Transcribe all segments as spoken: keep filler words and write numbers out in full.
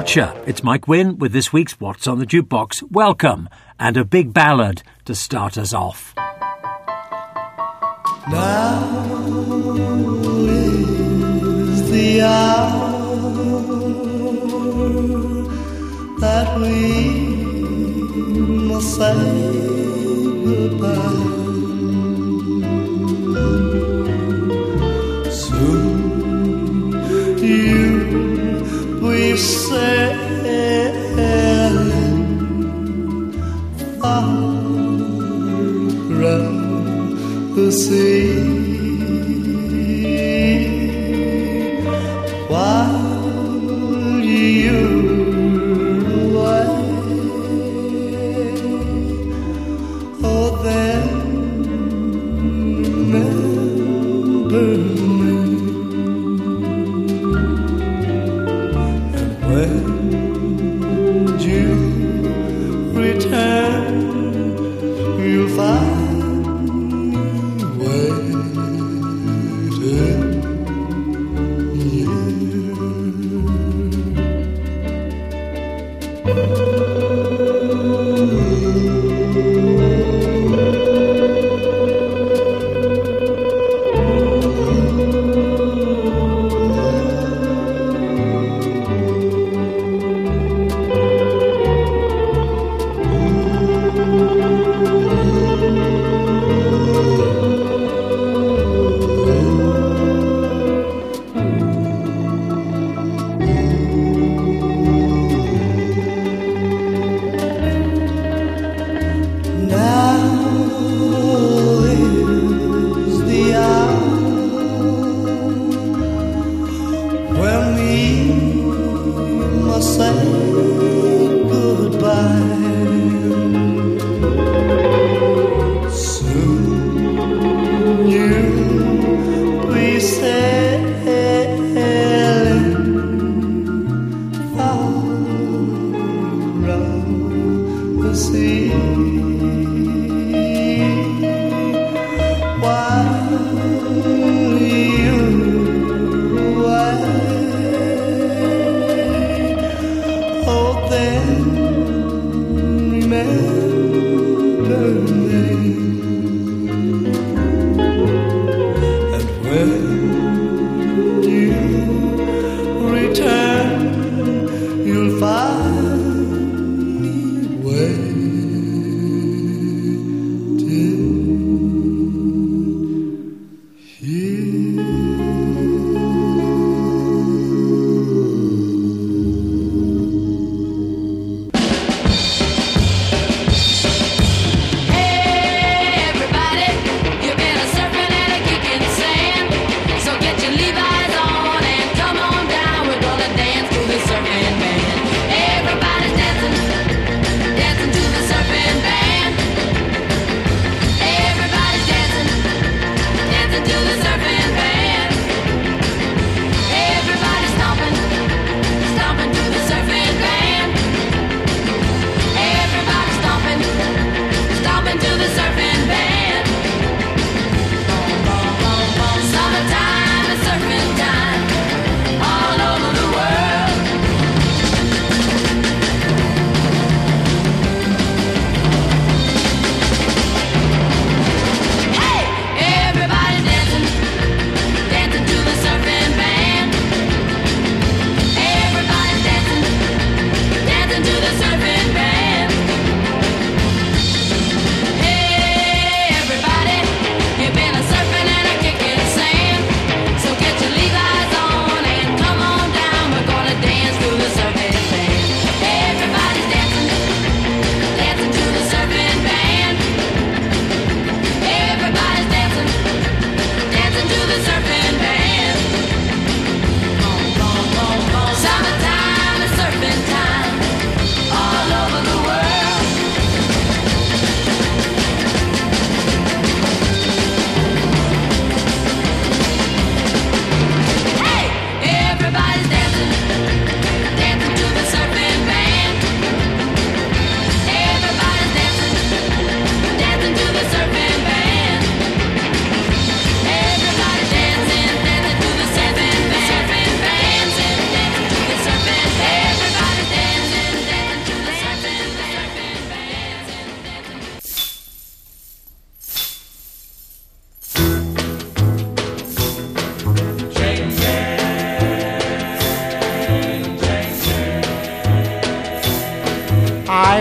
Gotcha! It's Mike Wynn with this week's What's on the Jukebox. Welcome, and a big ballad to start us off. Now is the hour that we must say goodbye. Soon you will sailing far around the sea. While you're away, oh then remember me. And when you return, you'll find waiting here.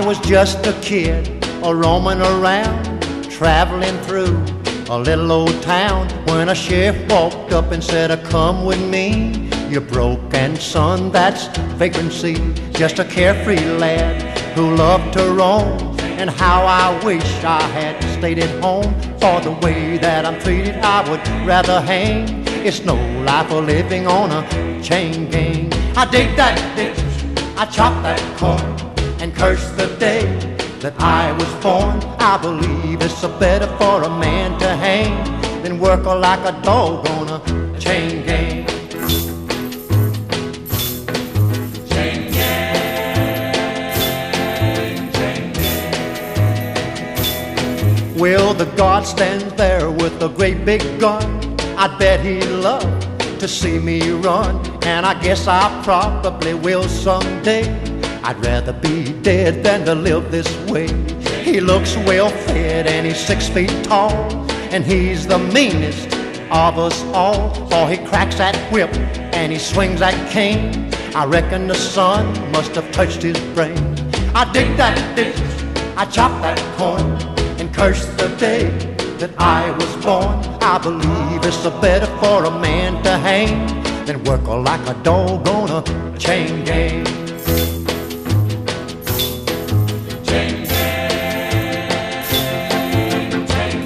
was just a kid, a roaming around, traveling through a little old town, when a sheriff walked up and said, come with me, you broken son, that's vagrancy. Just a carefree lad who loved to roam, and how I wish I had stayed at home. For the way that I'm treated, I would rather hang. It's no life of living on a chain gang. I dig that ditch, I chop that corn, and curse the day that I was born. I believe it's better for a man to hang than work like a dog on a chain gang. Chain gang, chain gang. Well, the guard stands there with a great big gun. I bet he'd love to see me run, and I guess I probably will someday. I'd rather be dead than to live this way. He looks well fed and he's six feet tall, and he's the meanest of us all. For he cracks that whip and he swings that cane. I reckon the sun must have touched his brain. I dig that ditch, I chop that corn, and curse the day that I was born. I believe it's better for a man to hang than work like a dog on a chain gang. Chain gang, chain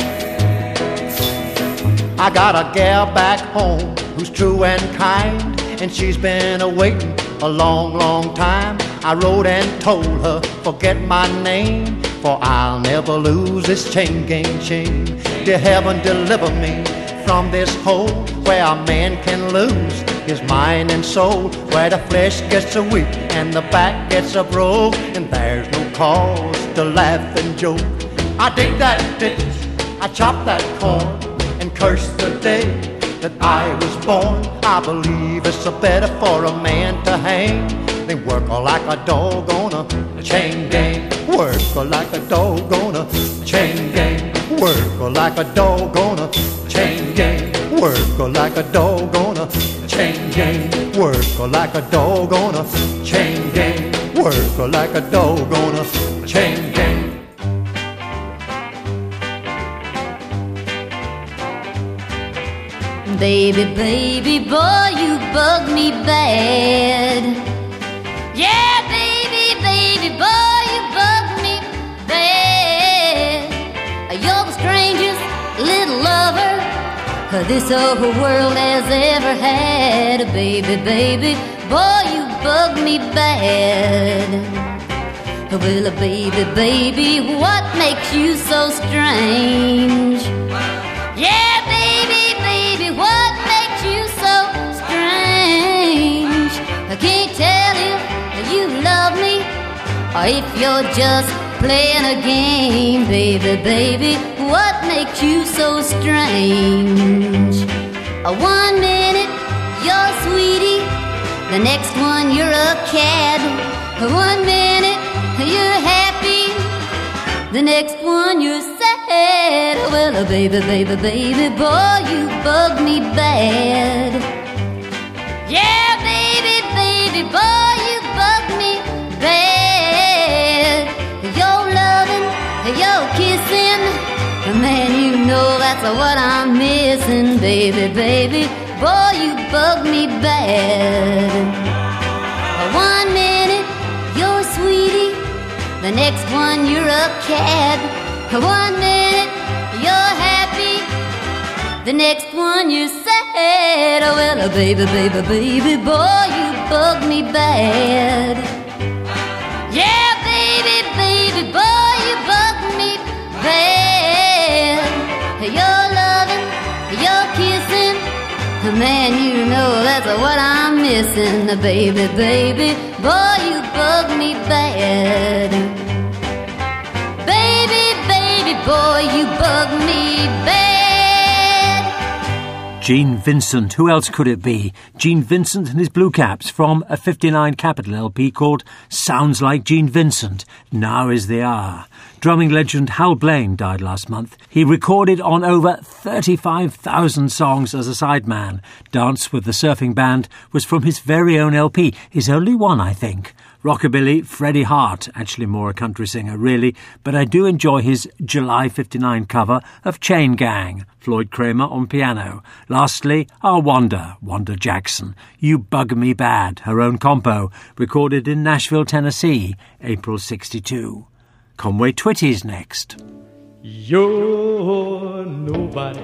gang. I got a gal back home who's true and kind, and she's been a-waiting a long, long time. I wrote and told her, forget my name, for I'll never lose this chain gang chain. Dear heaven, deliver me from this hole where a man can lose his mind and soul, where the flesh gets a weak and the back gets a broke, and there's no cause to laugh and joke. I dig that ditch, I chop that corn, and curse the day that I was born. I believe it's better for a man to hang than work like a dog on a chain gang. Work like a dog on a chain gang. Work like a dog on a chain gang. Work like a dog on a chain gang. Work like a dog on a chain gang. Work like a dog on a chain gang. Baby, baby boy, you bug me bad. Yeah, baby, baby boy, you bug me bad. You're the strangest little lover this old world has ever had. Baby, baby boy, you bug me bad. Well, baby, baby, what makes you so strange? Yeah, baby, baby, what makes you so strange? I can't tell if you love me or if you're just playing a game. Baby, baby, what makes you so strange? One minute you're sweetie, the next one you're a cad. One minute you're happy, the next one you're sad. Well, baby, baby, baby boy, you bug me bad. Yeah, baby, baby boy, you bug me bad. Your loving, your kissing, man, you know that's what I'm missing. Baby, baby boy, you bug me bad. One minute you're sweetie, the next one you're a cad. One minute you're happy, the next one you're sad. Oh, well, baby, baby, baby boy, you bug me bad. Yeah, baby, baby boy, you bug me bad. Your loving, your kissing, man, you know that's what I'm missing. Baby, baby boy, you bug me bad. Baby, baby boy, you bug me bad. Gene Vincent, who else could it be? Gene Vincent and his Blue Caps from a fifty-nine Capitol L P called Sounds Like Gene Vincent, Now Is the Hour. Drumming legend Hal Blaine died last month. He recorded on over thirty-five thousand songs as a sideman. Dance with the Surfing Band was from his very own L P, his only one, I think. Rockabilly, Freddie Hart, actually more a country singer really, but I do enjoy his July fifty-nine cover of Chain Gang, Floyd Kramer on piano. Lastly, our Wanda, Wanda Jackson, You Bug Me Bad, her own compo, recorded in Nashville, Tennessee, April sixty-two. Conway Twitty's next. You're nobody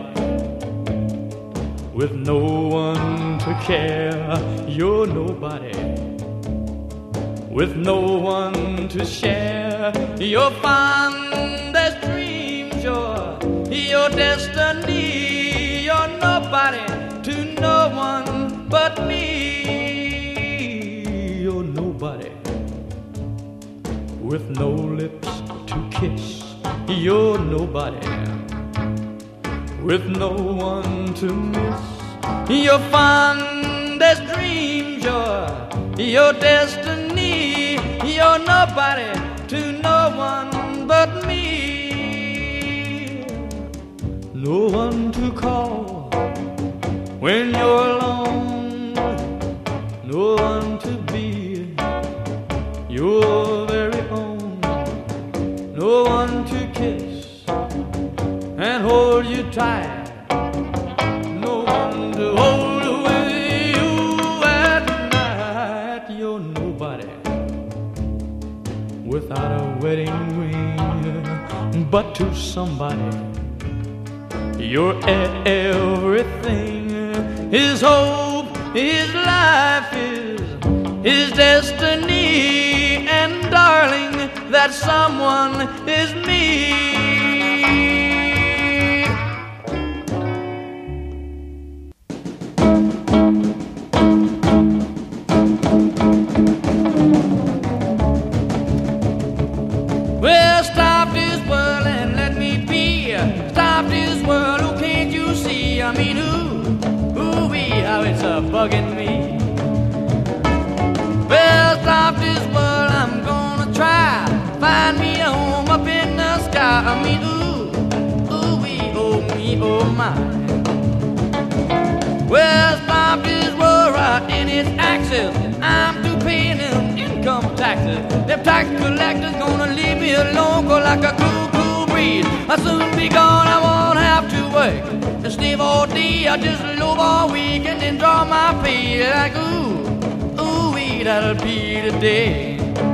with no one to care. You're nobody with no one to share. Your fondest dreams, your, your destiny. You're nobody to no one but me. You're nobody with no lips to kiss. You're nobody with no one to miss. Your fondest dreams, your, your destiny. You're nobody to no one but me. No one to call when you're alone. No one to be your very own. No one to kiss and hold you tight. No one to hold with you at night. You're nobody without a wedding ring, but to somebody you're everything. His hope, his life, his, his destiny, and darling, that someone is me. Well, stop this world and let me be. Stop this world, oh, can't you see? I mean, ooh, ooh, wee, how it's a bugging me. Well, stop this world, I'm gonna try. Find me a home up in the sky. I mean, ooh, ooh, wee, oh, me, oh, my. Well, stop this world right in its axis. I'm through paying them income taxes. Them tax collectors gonna leave me alone, go like a cool, cool breeze. I'll soon be gone, I won't have to work and slave all day. I'll just loaf all week and then draw my pay. Like, ooh, ooh, wee, that'll be the day.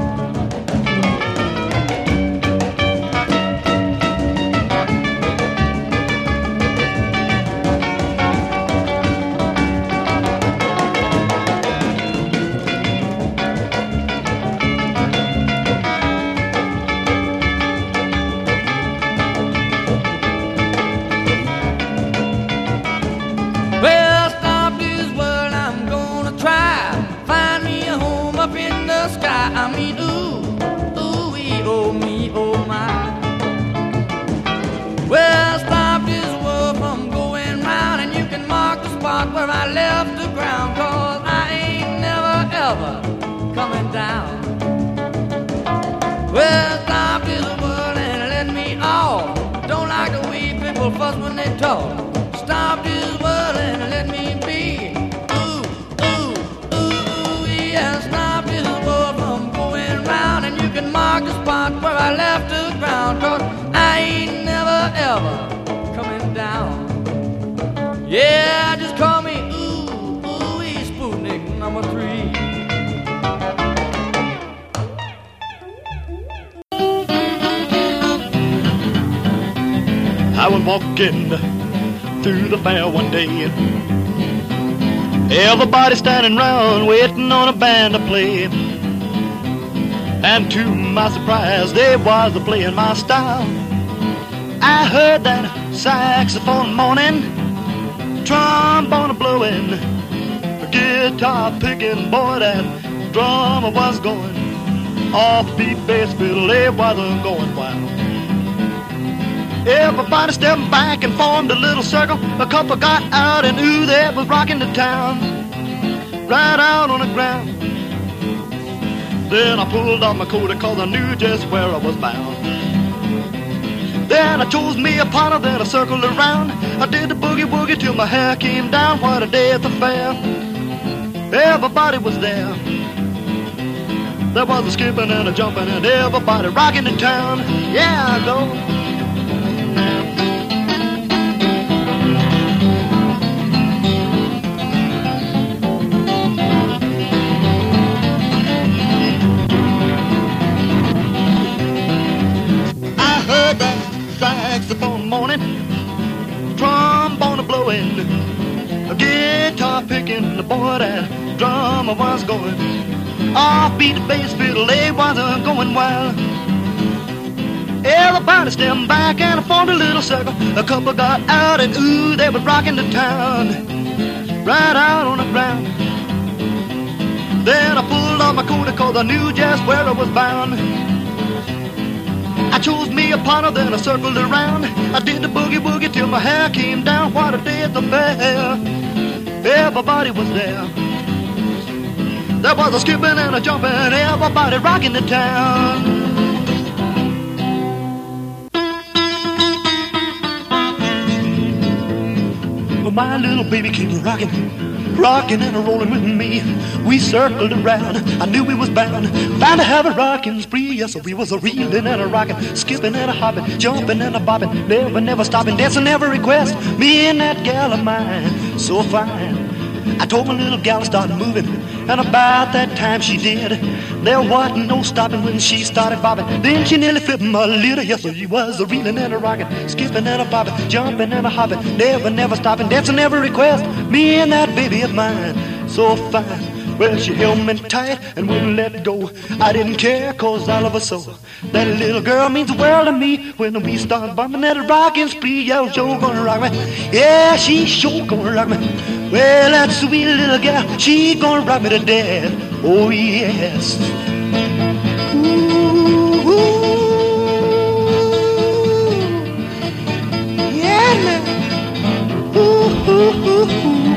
I mean, ooh, ooh, wee, oh, me, oh, my. Well, stop this world from going round, and you can mark the spot where I left the ground, 'cause I ain't never, ever coming down. Well, stop this world and let me off. Don't like the way people fuss when they talk. Stop this world and let me be. Ooh, ooh, ooh, yeah, stop this world from going round, and you can mark the spot where I left the ground, 'cause I ain't never ever coming down. Yeah, just call me ooh, ooh, Sputnik number three. I was walking through the fair one day. Everybody standing round waiting on a band to play. And to my surprise, they was playing my style. I heard that saxophone moaning, trombone blowing, guitar picking, boy, that drummer was going. Offbeat bass fiddle, they wasn't going wild. Everybody stepped back and formed a little circle. A couple got out and ooh, they was rocking the town, right out on the ground. Then I pulled off my coat cause I knew just where I was bound. Then I chose me a partner, then I circled around. I did the boogie woogie till my hair came down. What a day at the fair, everybody was there. There was a skipping and a jumping and everybody rocking in town. Yeah, I go. I heard that saxophone moaning, trombone blowing, a guitar picking, the boy that drummer was going. Offbeat the bass fiddle, they wasn't going wild. Everybody stepped back and formed a little circle. A couple got out and ooh, they were rocking the town, right out on the ground. Then I pulled off my coat cause I knew just where I was bound. I chose me a partner, then I circled around. I did the boogie woogie till my hair came down. What a day at the fair, everybody was there. There was a skipping and a jumping, everybody rocking the town. Well, my little baby came rocking, rocking and a rolling with me. We circled around, I knew we was bound, bound to have a rocking spree. Yes, we was a reeling and a rocking, skipping and a hopping, jumping and a bopping, never, never stopping, dancing every request. Me and that gal of mine, so fine. I told my little gal to start moving, and about that time she did. There wasn't no stopping when she started bobbing. Then she nearly flipped my little. Yes, she was a reeling and a rocking, skipping and a bobbing, jumping and a hopping, never, never stopping, dancing every request. Me and that baby of mine, so fine. Well, she held me tight and wouldn't let go. I didn't care, cause all of a sudden that little girl means the world to me. When we start bumping that rockin' spree, yeah, sure gonna rock me. Yeah, she sure gonna rock me. Well, that sweet little gal, she gonna rock me to death. Oh, yes. Ooh, ooh. Yeah, now. Ooh, ooh, ooh, ooh.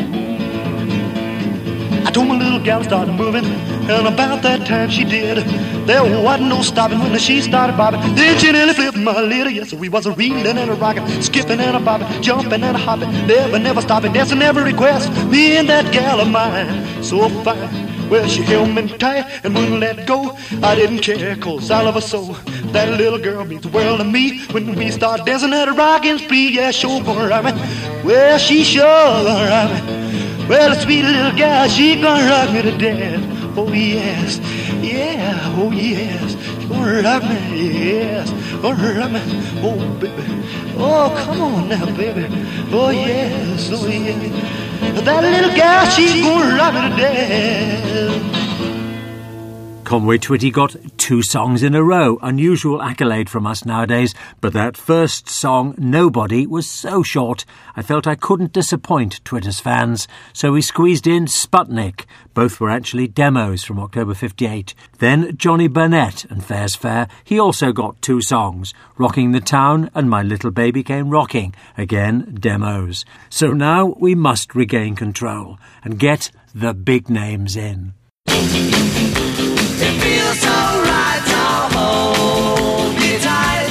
I told my little gal to start moving, and about that time she did. There wasn't no stopping when she started bobbing. Then she nearly flipped my little. Yes, we was a reeling and a rocking, skipping and a bobbing, jumping and a hopping, never, never stopping, dancing every request. Me and that gal of mine, so fine. Well, she held me tight and wouldn't let go. I didn't care, cause all of a sudden that little girl means the world to me. When we start dancing at a rockin' spree, yeah, sure gonna rock me. Well, she sure gonna rock me. Well, the sweet little gal, she gonna rock me to death. Oh, yes, yeah, oh, yes. She gonna rock me, yes, gonna rock me. Oh, baby, oh, come on now, baby. Oh, yes, oh, yes. That little gal, she gonna rock me to death. Conway Twitty got two songs in a row, unusual accolade from us nowadays, but that first song, Nobody, was so short I felt I couldn't disappoint Twitter's fans, so we squeezed in Sputnik. Both were actually demos from October fifty-eight. Then Johnny Burnett and Fair's Fair, he also got two songs, Rocking the Town and My Little Baby Came Rocking, again demos. So now we must regain control and get the big names in. It feels so right, so hold me tight.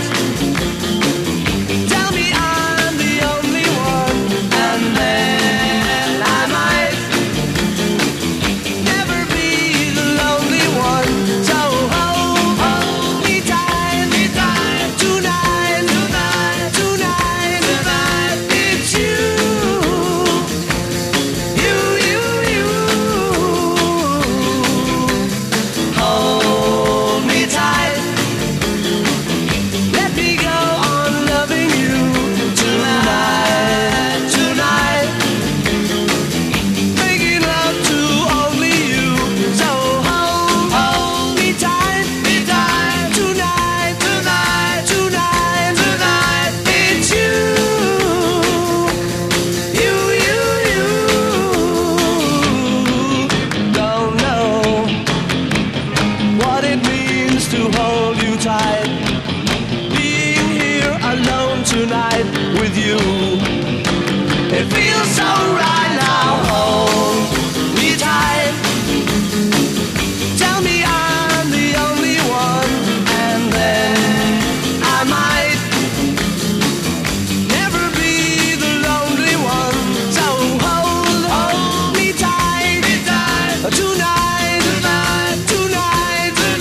Tell me I'm the only one, and then I might never be the lonely one. So hold, hold me tight, me tight. Tonight, tonight, tonight, tonight. It's you, you, you, you. Hold me tight. Let me go on loving you tonight, tonight. Making love to only you. So hold, hold me tight, me tight. Tonight, tonight, tonight, tonight. It's you, you, you, you. Don't know what it means to hold you tight. Being here alone tonight with you. It feels so right now. Hold me tight. Tell me I'm the only one, and then I might never be the lonely one. So hold, hold me tight, me tight. Tonight, tonight, tonight, tonight.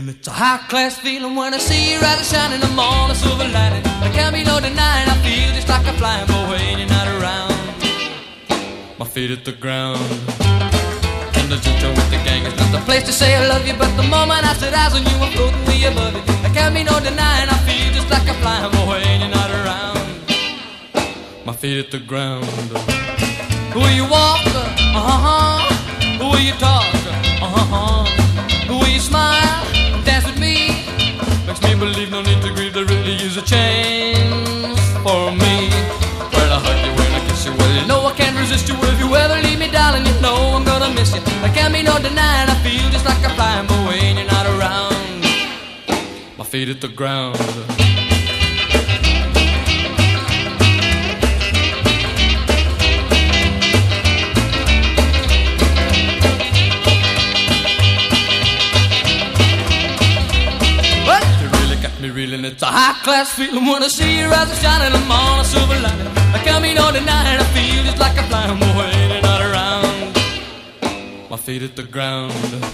It's a high-class feeling when I see your eyes shining. I'm on a silver lining. There can't be no denying. I feel just like a flying boy when you're not around. My feet at the ground. And the junction with the gang is not the place to say I love you. But the moment I set eyes on you, I'm floating way above it. There can't be no denying. I feel just like a flying boy when you're not around. My feet at the ground. The way you walk, uh-huh. The way you talk, uh-huh. The way you smile, dance with me, makes me believe no need to grieve. There really is a chance for me. When I hug you, when I kiss you, well you know I can't resist you. If you ever leave me, darling, you know I'm gonna miss you. There can't be no denying. I feel just like a flying boy when you're not around. My feet at the ground. Me reeling, it's a high-class feeling when I see your eyes are shining. I'm on a silver lining. There can't be no denying. I feel just like a flying boy when you're not around. My feet at the ground.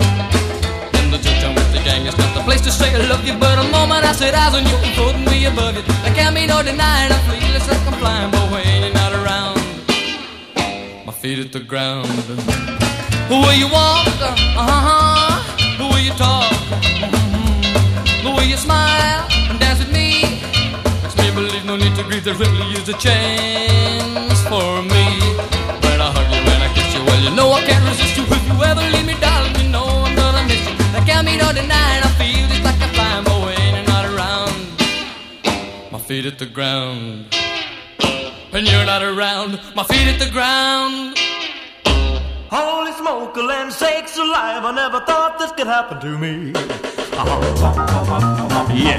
In the church I'm with the gang. It's not the place to say I love you, but the moment I set eyes on you, I'm floating way above you. There can't be no denying. I feel just like I'm flying boy when you're not around. My feet at the ground. The way you walk, uh-huh. The way you talk, uh-huh. The way you smile and dance with me makes me believe no need to grieve. There really is a chance for me. When I hug you, when I kiss you, well you know I can't resist you. If you ever leave me, darling, you know I'm gonna miss you. There can't be no denying. I feel just like a flying boy when you're not around. My feet at the ground. When you're not around, my feet at the ground. Holy smoke, land sakes alive, I never thought this could happen to me. Uh-huh. Yeah.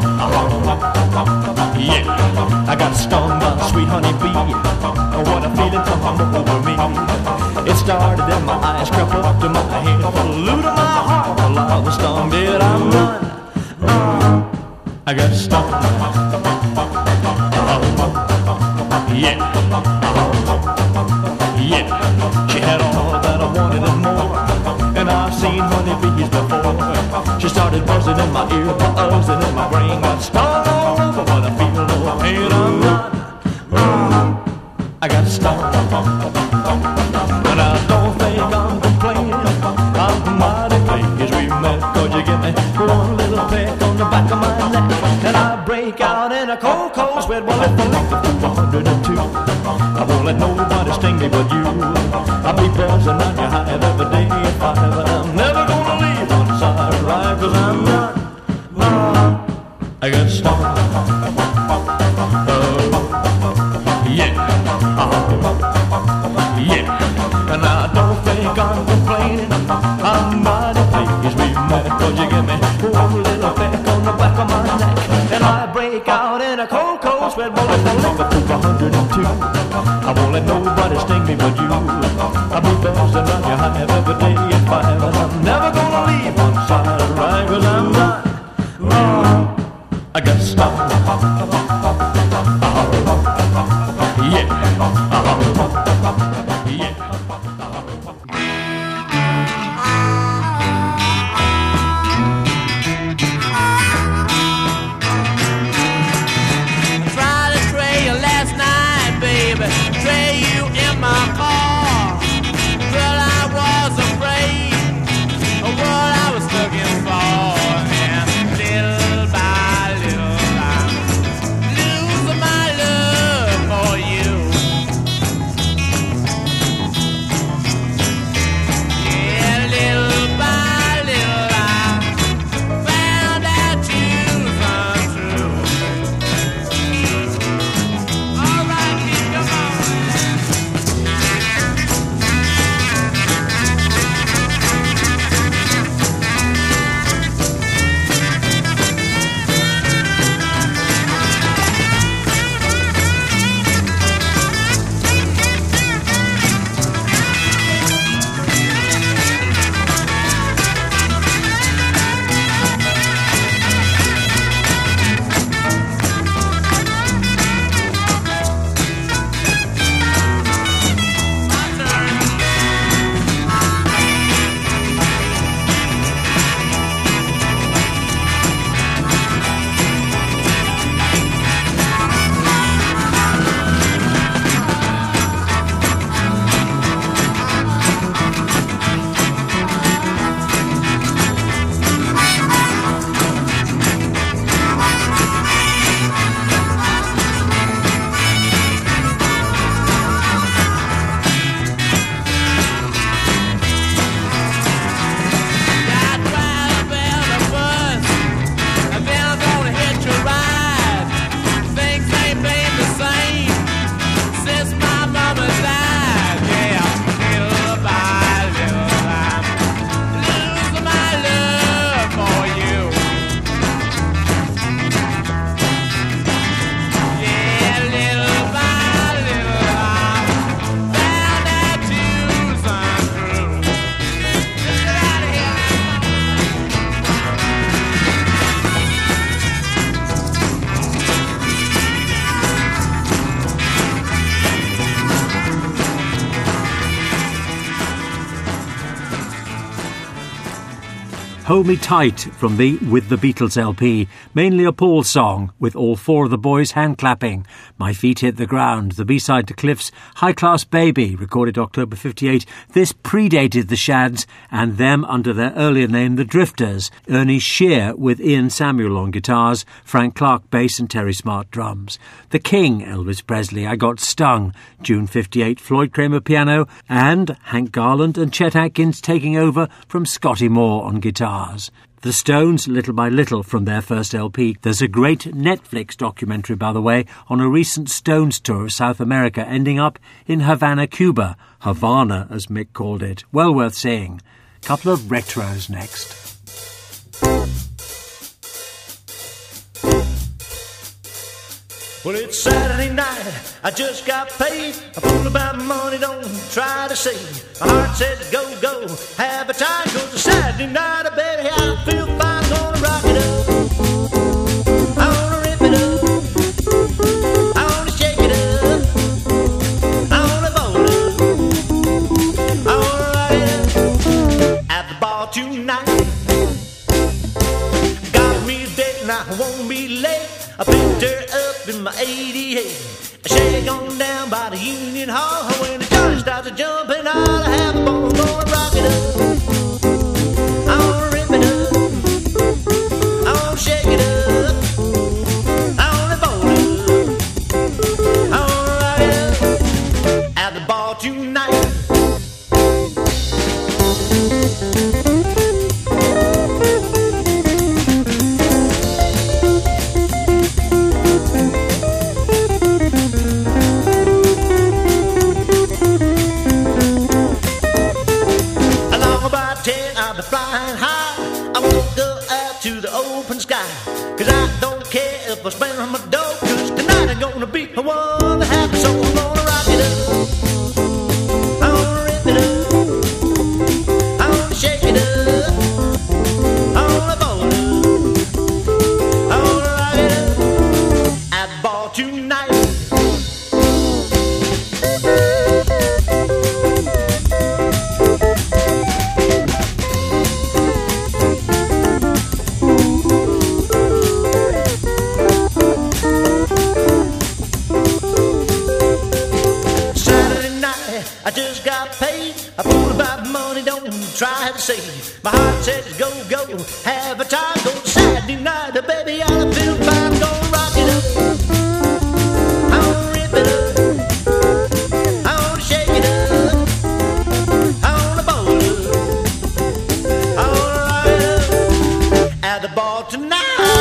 Uh-huh. Yeah. I got stung by a sweet honey bee. What a feeling come over me. It started in my eyes, crept up to my head, flew to my heart. Well, I was stung, did I run? Uh, I got stung. Uh-huh. Yeah. Uh-huh. Yeah. She had all that I wanted and more. And I've seen honeybees before. She started buzzing in my ear, buzzing in my brain. Got stung all over, but I feel no pain. I'm not. Mm, I got stung. And I don't think I'm complaining. I'm mighty pleased we met. Cause you give me one little peck on the back of my neck. And I break out in a cold, cold sweat. Well, if I like the two hundred two, I won't let nobody sting me but you. I'll be buzzing on your hive every day at five. And I'm never gonna leave on side right. Cause I'm not, uh, I got stung. Uh, yeah, uh, yeah. And I don't think I'm complaining. I'm mighty pleased we met. Cause you give me one little peck on the back of my neck. And I break out in a cold, cold sweat. Well, if I live up to one hundred two, I won't let nobody sting me but you. I'll be buzzing on your hive every day at five. And I'm never gonna leave one side right. Cause I'm not, uh, I got stung. Uh, yeah, uh, yeah. Stray you in my car, but I was afraid of what I was looking for. And little by little, I'm losing my love for you. Hold Me Tight from the With the Beatles L P, mainly a Paul song, with all four of the boys hand-clapping. My Feet Hit the Ground, the B-side to Cliff's High Class Baby, recorded October fifty-eight. This predated the Shads and them under their earlier name, the Drifters. Ernie Shear with Ian Samuel on guitars, Frank Clark bass and Terry Smart drums. The King, Elvis Presley, I Got Stung, June fifty-eight, Floyd Kramer piano, and Hank Garland and Chet Atkins taking over from Scotty Moore on guitar. The Stones, Little by Little, from their first L P. There's a great Netflix documentary, by the way, on a recent Stones tour of South America, ending up in Havana, Cuba. Havana, as Mick called it. Well worth seeing. Couple of retros next. Well, it's Saturday night, I just got paid. I'm fool about money, don't try to save. My heart says go, go, have a time. Cause it's Saturday night, baby, I feel fine. Gonna rock it up, I wanna rip it up, I wanna shake it up, I wanna bowl it up, I wanna rock it up. At the bar tonight, got me a date and I won't be late. I picked her up in my eighty-eight. She gone down by the Union Hall. When the joint starts to jumping, I'll have a ball. Gonna rock it up, I wanna rip it up, I wanna shake it up, I wanna bowl it up, I wanna rock it up. At the bar tonight, flying high, I won't go out to the open sky. Cause I don't care if I spend on my dough. Cause tonight I'm gonna be the one that happens. So I'm gonna rock it up, I wanna rip it up, I wanna shake it up, I wanna bowl it up, I wanna rock it up. At the bar tonight, I just got paid. I fool about money, don't try to save. My heart says go, go, have a time. Go Saturday night, baby, I feel fine. Gonna rock it up, I wanna rip it up, I wanna shake it up, I wanna bowl it up, I wanna rock it up. At the bar tonight.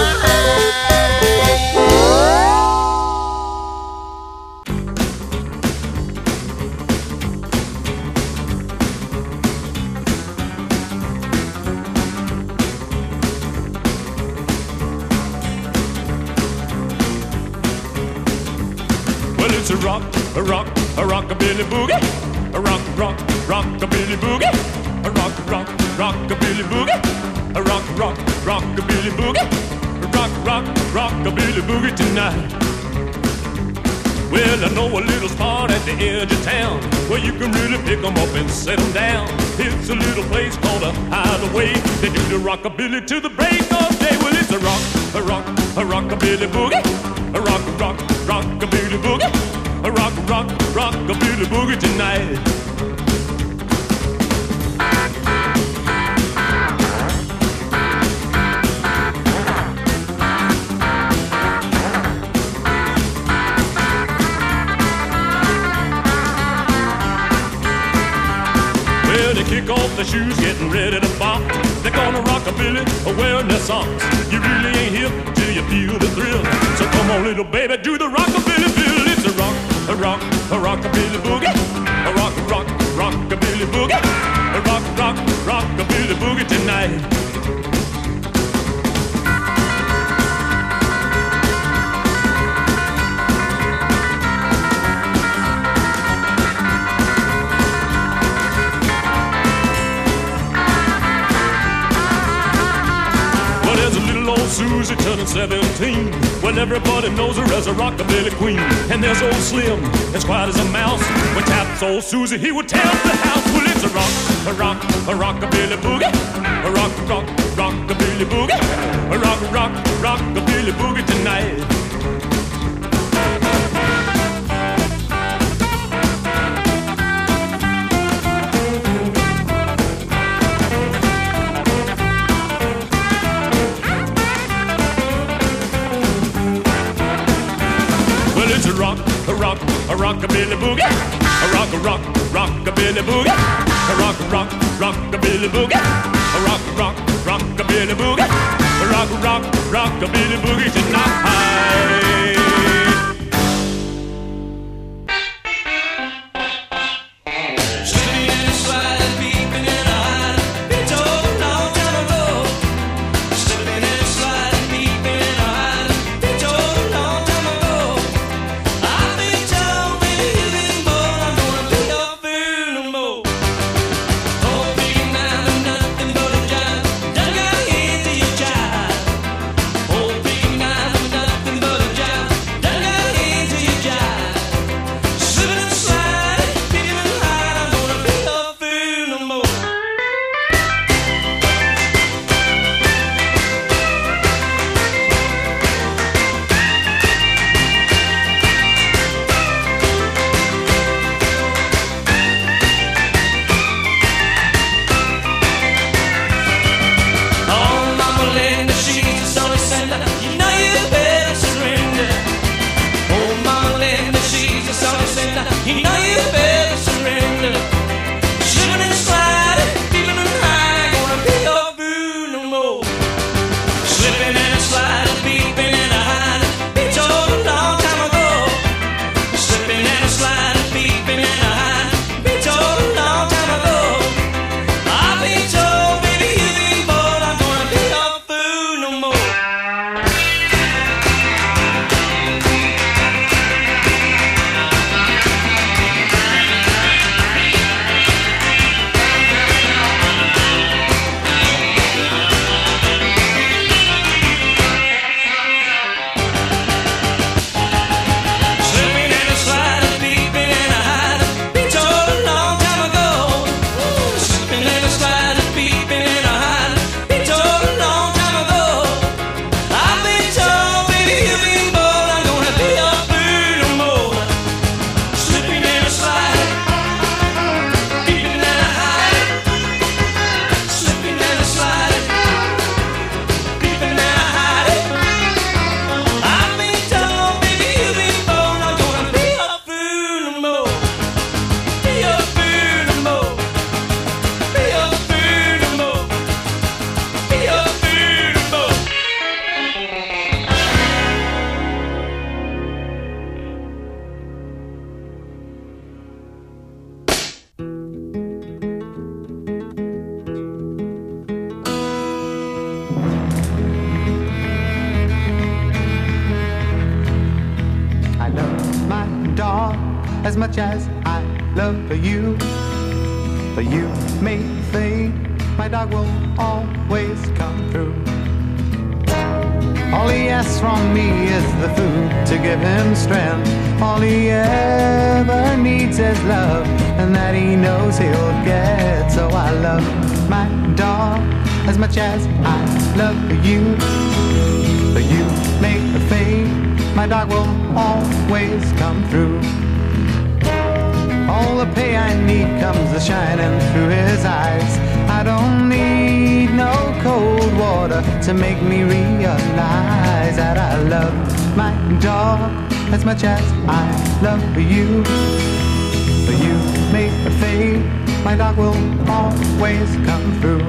It's a rock, a rock, a rockabilly boogie, a rock, rock, rockabilly boogie, a rock, rock, rockabilly boogie, a rock, rock, rockabilly boogie, a rock, rock, rockabilly boogie tonight. Well, I know a little spot at the edge of town where you can really pick 'em up and set 'em down. It's a little place called a Hideaway. They do the rockabilly to the break of day. Well, it's a rock, a rock, a rockabilly boogie, a rock, rock, rockabilly boogie, a rock, rock, rockabilly boogie tonight. Kick off the shoes, getting ready to bop. They're gonna rockabilly, wearing their socks. You really ain't hip till you feel the thrill. So come on, little baby, do the rockabilly feel. It's a rock, a rock, a rockabilly boogie, a rock, rock, rockabilly boogie, a rock, rock, rockabilly boogie tonight. Susie turning seventeen. Well, everybody knows her as a rockabilly queen. And there's old Slim, as quiet as a mouse. When taps old Susie, he would tear up the house. Well, it's a rock, a rock, a rockabilly boogie. A rock, rock, rockabilly boogie. A rock, rock, rockabilly boogie tonight. Rock, a rock, a rockabilly boogie. A rock, a rock, rockabilly boogie. A rock, a rock, rockabilly boogie. A rock, a rock, rockabilly boogie. A rock, a rock, rockabilly boogie tonight. as much as I love you. But you may think my dog will always come through. All he asks from me is the food to give him strength. All he ever needs is love, and that he knows he'll get. So I love my dog as much as I love you. But you make the fate, my dog will always come through. All the pay I need comes a shining through his eyes. I don't need no cold water to make me realize that I love my dog as much as I love you. But you make the fate, my dog will always come through.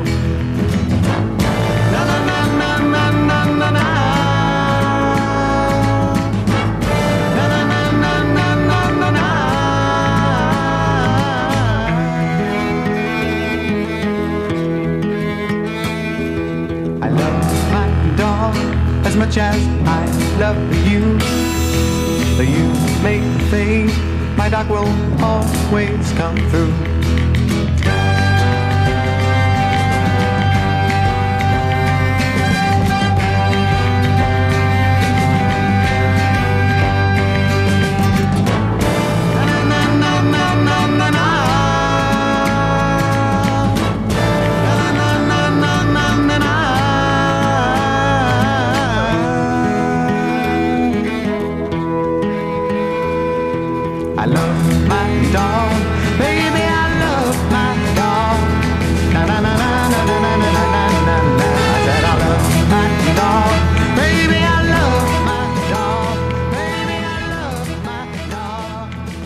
Na na na na na na na na. As much as I love you, but you make the fate, my dog will always come through.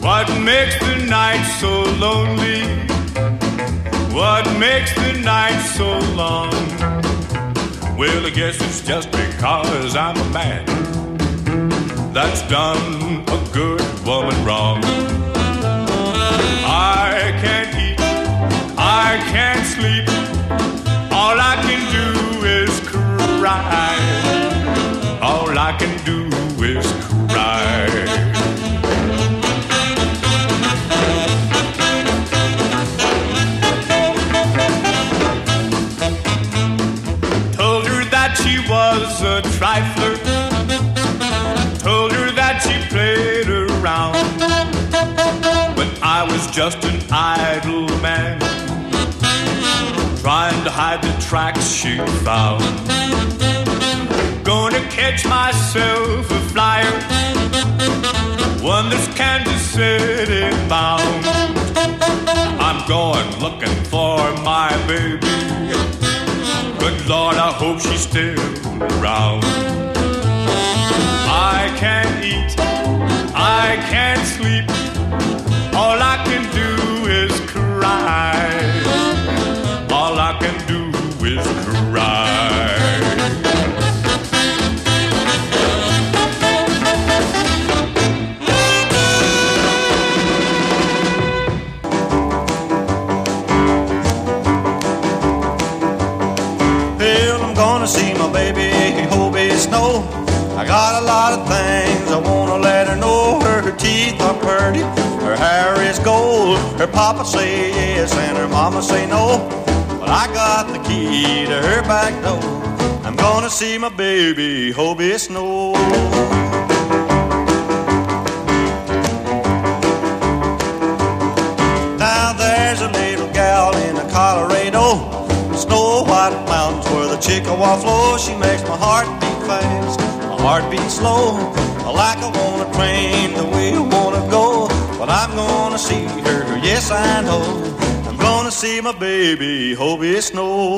What makes the night so lonely? What makes the night so long? Well, I guess it's just because I'm a man that's done a good woman wrong. I can't eat, I can't sleep, all I can do is cry. All I can do is cry. Told her that she was a trifler, told her that she played around, when I was just an idle man, trying to hide the tracks she found. Gonna catch myself a flyer, one that's Kansas City bound. I'm going looking for my baby. Good Lord, I hope she's still around. I can't eat, I can't sleep, all I can do is cry. All I can do is cry. Well, I'm gonna see my baby Hobie Snow. I got a lot of things I wanna let her know. Her teeth are pretty, her hair is gold. Her papa say yes and her mama say no, but I got the key to her back door. I'm gonna see my baby Hobie Snow. Now there's a little gal in a Colorado, Snow White Mountains where the Chickasaw flows. She makes my heart beat fast, my heart beat slow, like I want a train the way I want to go. But I'm gonna see her, yes I know. I'm gonna see my baby Hobie Snow.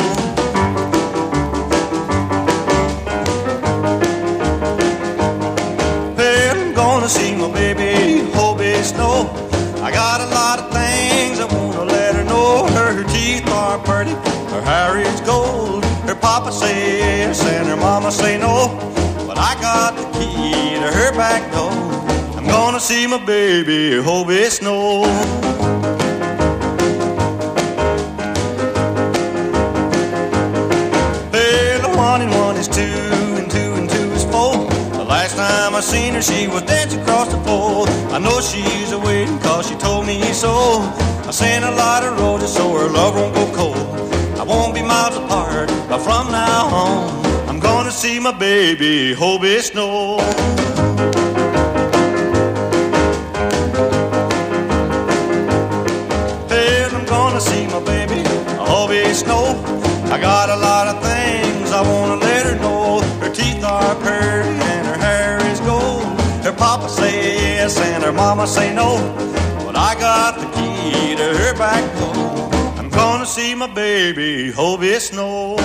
Well, I'm gonna see my baby Hobie Snow. I got a lot of things I wanna let her know. Her teeth are pretty, her hair is gold. Her papa say yes and her mama say no, but I got the key to her back door. I'm gonna see my baby Hobie Snow. Well, one and one is two, and two and two is four. The last time I seen her, she was dancing across the floor. I know she's a-waiting cause she told me so. I sent a lot of roses so her love won't go cold. I won't be miles apart, but from now on I'm gonna see my baby Hobie Snow. Well, I'm gonna see my baby Hobie Snow. I got a lot of things I wanna let her know. Her teeth are pretty and her hair is gold. Her papa say yes and her mama say no, but I got the key to her back door. I'm gonna see my baby Hobie Snow.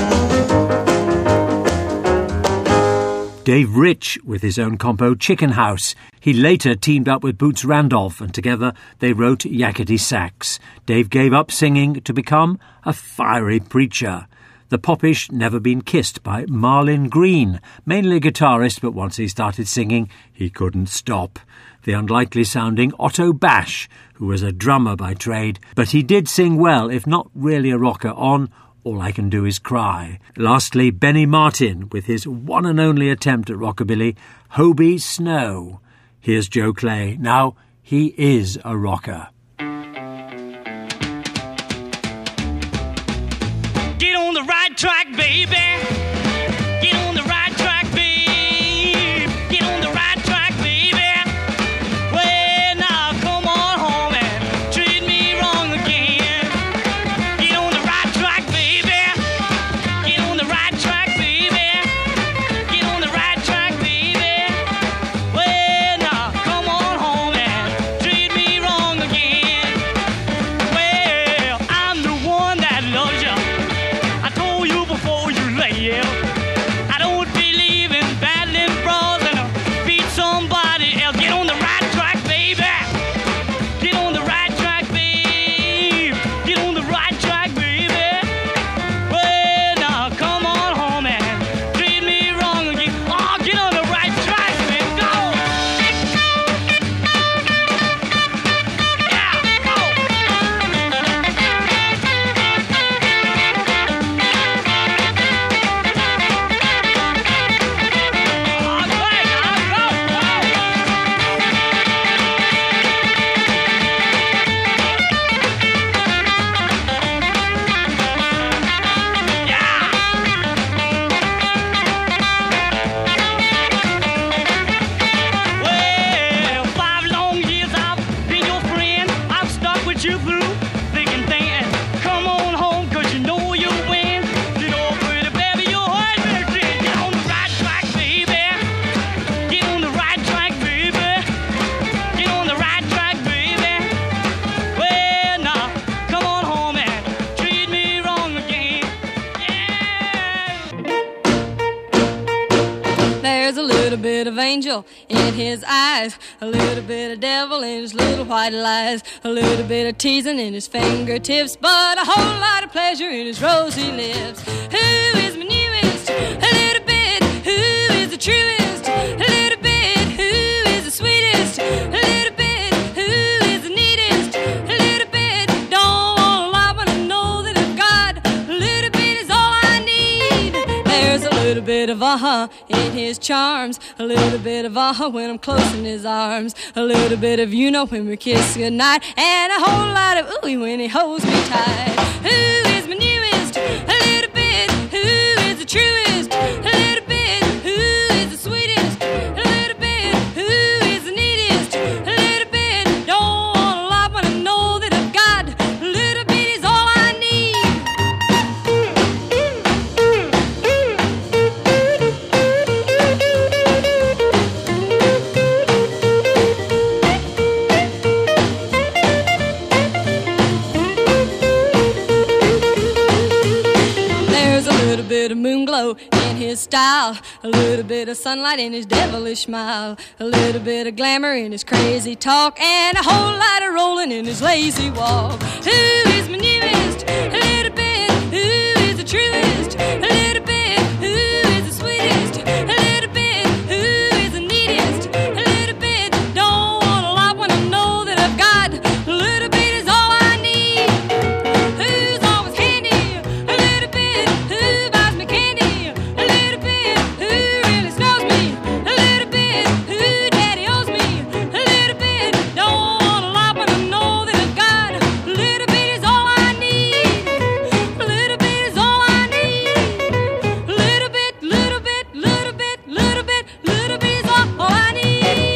Dave Rich with his own compo Chicken House. He later teamed up with Boots Randolph and together they wrote Yakety Sax. Dave gave up singing to become a fiery preacher. The Popish Never Been Kissed by Marlin Green, mainly a guitarist, but once he started singing, he couldn't stop. The unlikely-sounding Otto Bash, who was a drummer by trade, but he did sing well, if not really a rocker, on All I Can Do Is Cry. Lastly, Benny Martin, with his one and only attempt at rockabilly, Hobie Snow. Here's Joe Clay. Now, he is a rocker. Get on the right track, baby. Get on the right track, babe. Get on the right track, baby. Well, now come on home and treat me wrong again. Get on the right track, baby. Get on the right track, baby. Get on the right track, baby. Well, now come on home and treat me wrong again. Well, I'm the one that loves you. I told you before you lay little bit of angel in his eyes, a little bit of devil in his little white lies, a little bit of teasing in his fingertips, but a whole lot of pleasure in his rosy lips. Who is my newest? A little bit. Who is the truest? A little bit. Who is the sweetest? A little bit. Who is the neatest? A little bit. Don't want a lot when I know that I've got a little bit is all I need. There's a little bit of uh-huh in his charms, a little bit of uh-huh when I'm close in his arms, a little bit of you know when we kiss goodnight, and a whole lot of ooey when he holds me tight. Who is my newest? A little bit. Who is the truest? A little bit. Who is the sweetest? A little bit. Who is the neatest? A little bit. Don't want a lot when I know that I've got a little bit is all I need. There's a little bit of moon glow in his style, a little bit of sunlight in his devilish smile, a little bit of glamour in his crazy talk, and a whole lot of rolling in his lazy walk. Who is my newest? A little bit. Who is the truest? A little bit. Who is the sweetest? A little bit. Who is the neatest? A little bit. Don't want a lot when I know that I've got a little bit is all I need. Who's always handy? A little bit. Who buys me candy? A little bit. Who really snows me? A little bit. Who daddy owes me? A little bit. Don't want a lot when I know that I've got a little bit is all I need. A little bit is all I need. A little bit, little bit, little bit, little bit, little bit is all I need.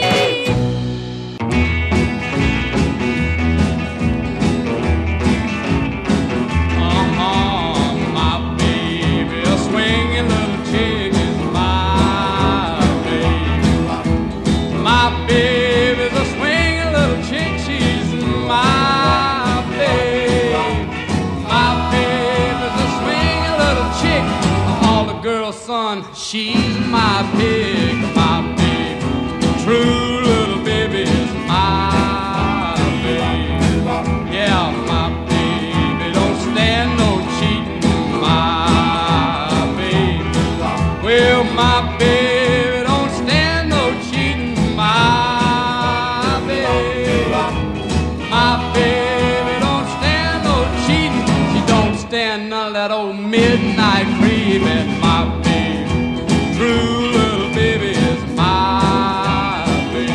Uh-huh, my baby, a swinging little chick is my baby. My baby's a swinging little chick, she's my baby. My baby's a swinging little chick, all the girls' son, she's my pig. My baby, true little baby is my baby. Yeah, my baby don't stand no cheating, my baby. Well, my baby don't stand no cheating, my baby. My baby don't stand no cheating, she don't stand none of that old midnight creeping, my baby. True little baby is my baby.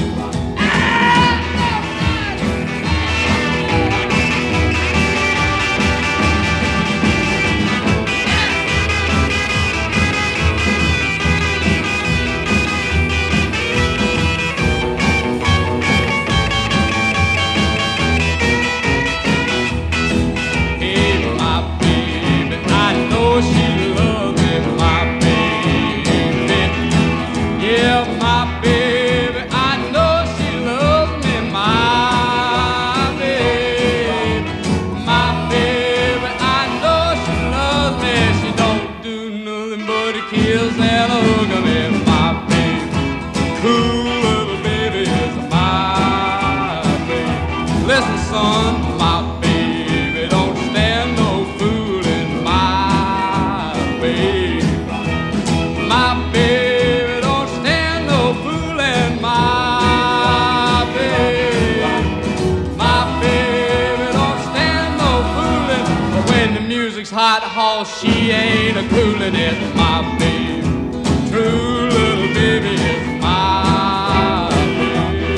Hey, my baby, I know she loves me, my baby. Yeah, my baby, I know she loves me, my baby. My baby, I know she loves me. She don't do nothing but a kiss and a hug of me, my baby. Cool little baby is my baby. Listen, son, my baby don't stand no fooling, my baby. My baby don't stand no fooling, my baby. My baby don't stand no fooling, but when the music's hot, how she ain't a cooling it, my baby. True little baby is my baby.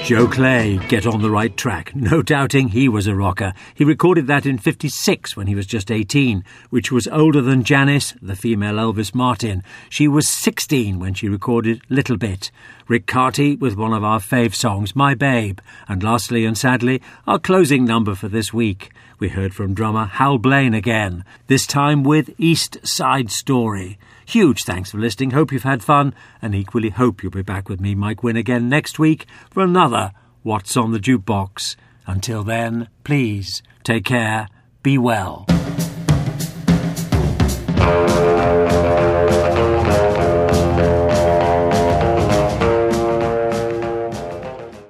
Joe Clay, Get on the Right Track. No doubting he was a rocker. He recorded that in fifty-six when he was just eighteen, which was older than Janis, the female Elvis Martin. She was sixteen when she recorded Little Bit. Rick Carty with one of our fave songs, My Babe. And lastly and sadly, our closing number for this week. We heard from drummer Hal Blaine again, this time with East Side Story. Huge thanks for listening. Hope you've had fun, and equally hope you'll be back with me, Mike Wynn, again next week for another What's on the Jukebox. Until then, please take care, be well.